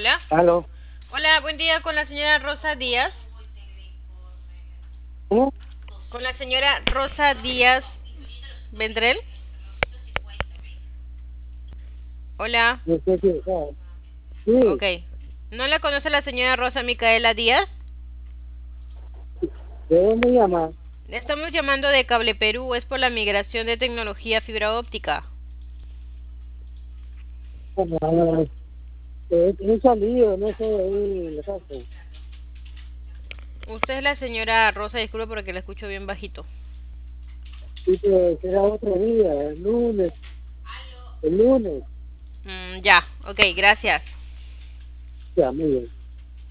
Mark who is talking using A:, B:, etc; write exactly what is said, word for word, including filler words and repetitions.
A: Hola.
B: Aló.
A: Hola, buen día con la señora Rosa Díaz.
B: ¿Cómo?
A: Con la señora Rosa Díaz Vendrell. Hola.
B: No sé si sabe.
A: Ok.
B: Sí,
A: ¿No la conoce la señora Rosa Micaela Díaz?
B: ¿de dónde llama?
A: Le estamos llamando de Cable Perú, es por la migración de tecnología a fibra óptica.
B: Ah, eh, un salido, no sé, ahí, le paso.
A: Usted es la señora Rosa, disculpe porque la escucho bien bajito.
B: Sí, que será otro día, el lunes, el lunes,
A: Mm, ya, ok, gracias.
B: ya, muy bien.